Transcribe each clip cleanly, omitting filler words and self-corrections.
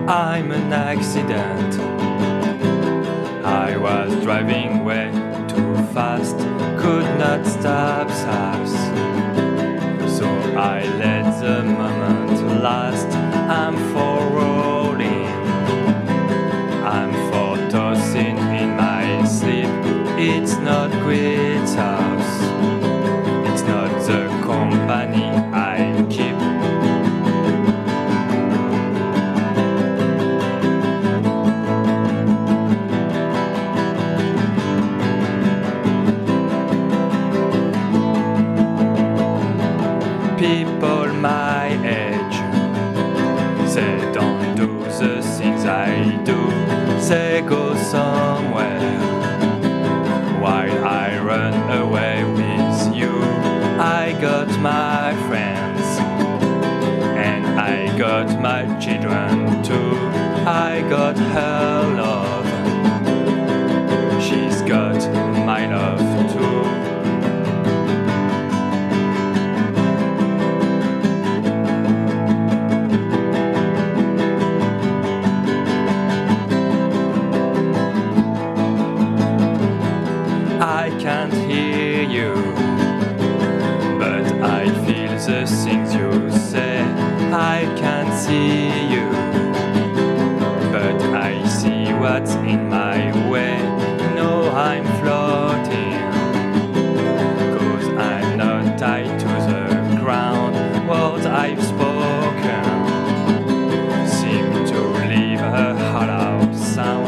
I'm an accident. I was driving way too fast, could not stop fast. So I let the moment last. I'm for rolling, I'm for tossing in my sleep. It's not great house, it's not the company I keep. People my age, they don't do the things I do. They go somewhere while I run away with you. I got my friends and I got my children too. I got her love, she's got my love too. I can't hear you, but I feel the things you say. I can't see you, but I see what's in my way. No, I'm floating, 'cause I'm not tied to the ground. Words I've spoken seem to leave a hollow sound.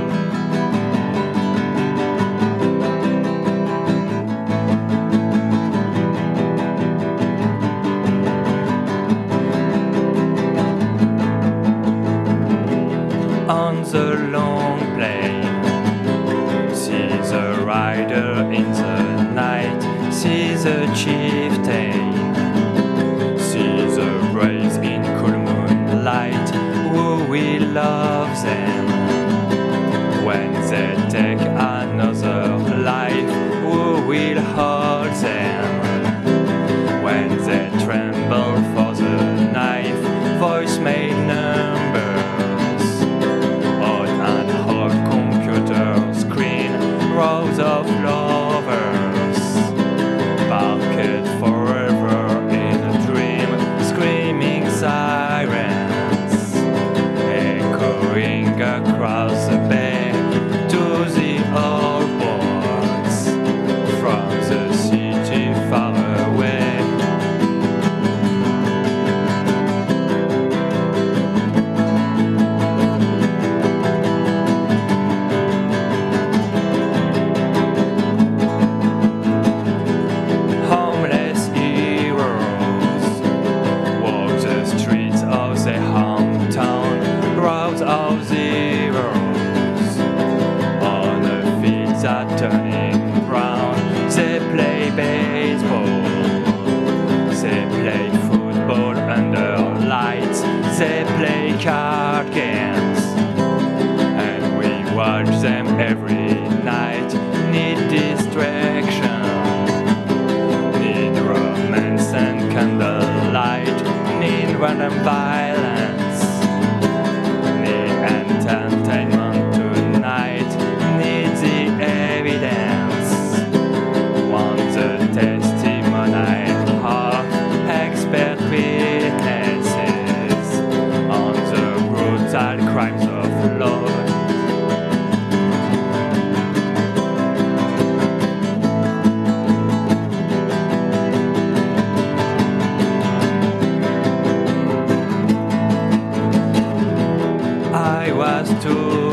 On the long plane, see the rider in the night, see the chieftain, see the braves in cool moonlight. Who will love them when they take another life? Who will hold them when they tremble for the knife? Voicemail numbers on hot computer screen, rows of lovers parked forever in a dream, screaming sirens echoing across the bay to the old ports from the city far away. Homeless heroes walk the streets of their hometown, rows of zeros on a field that turning brown. They play baseball, they play football under lights, they play card games, and we watch them every night. Need distraction, need romance and candlelight, need random violence, need entertainment tonight, need the evidence, want the testimony of expert witnesses on the brutal crimes of love. I was too